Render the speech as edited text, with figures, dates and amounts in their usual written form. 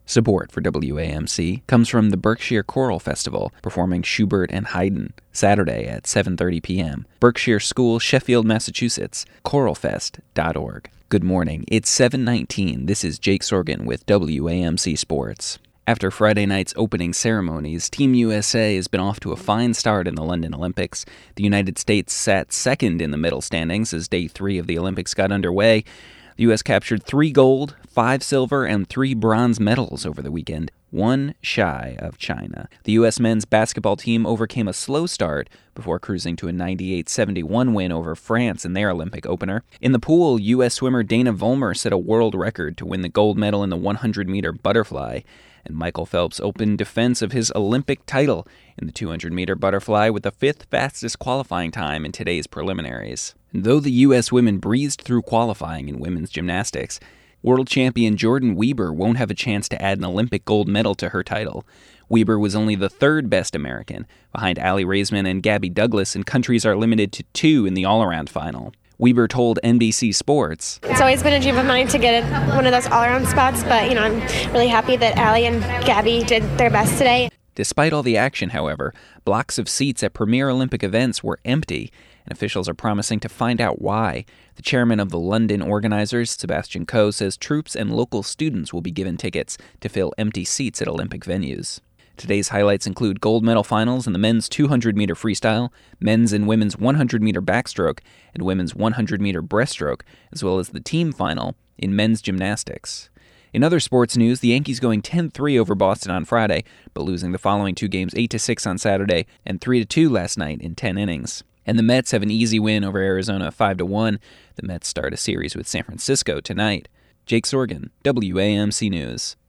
Support for WAMC comes from the Berkshire Choral Festival, performing Schubert and Haydn, Saturday at 7:30 p.m. Berkshire School, Sheffield, Massachusetts, choralfest.org. Good morning, it's 7:19. This is Jake Sorgan with WAMC Sports. After Friday night's opening ceremonies, Team USA has been off to a fine start in the London Olympics. The United States sat second in the medal standings as Day 3 of the Olympics got underway. The U.S. captured 3 gold, 5 silver, and 3 bronze medals over the weekend, one shy of China. The U.S. men's basketball team overcame a slow start before cruising to a 98-71 win over France in their Olympic opener. In the pool, U.S. swimmer Dana Vollmer set a world record to win the gold medal in the 100-meter butterfly, and Michael Phelps opened defense of his Olympic title in the 200-meter butterfly with the 5th fastest qualifying time in today's preliminaries. Though the U.S. women breezed through qualifying in women's gymnastics, world champion Jordyn Wieber won't have a chance to add an Olympic gold medal to her title. Wieber was only the 3rd best American, behind Aly Raisman and Gabby Douglas, and countries are limited to 2 in the all-around final. Wieber told NBC Sports, "It's always been a dream of mine to get one of those all-around spots, but I'm really happy that Aly and Gabby did their best today." Despite all the action, however, blocks of seats at premier Olympic events were empty, and officials are promising to find out why. The chairman of the London organizers, Sebastian Coe, says troops and local students will be given tickets to fill empty seats at Olympic venues. Today's highlights include gold medal finals in the men's 200-meter freestyle, men's and women's 100-meter backstroke, and women's 100-meter breaststroke, as well as the team final in men's gymnastics. In other sports news, the Yankees going 10-3 over Boston on Friday, but losing the following 2 games 8-6 on Saturday and 3-2 last night in 10 innings. And the Mets have an easy win over Arizona 5-1. The Mets start a series with San Francisco tonight. Jake Sorgan, WAMC News.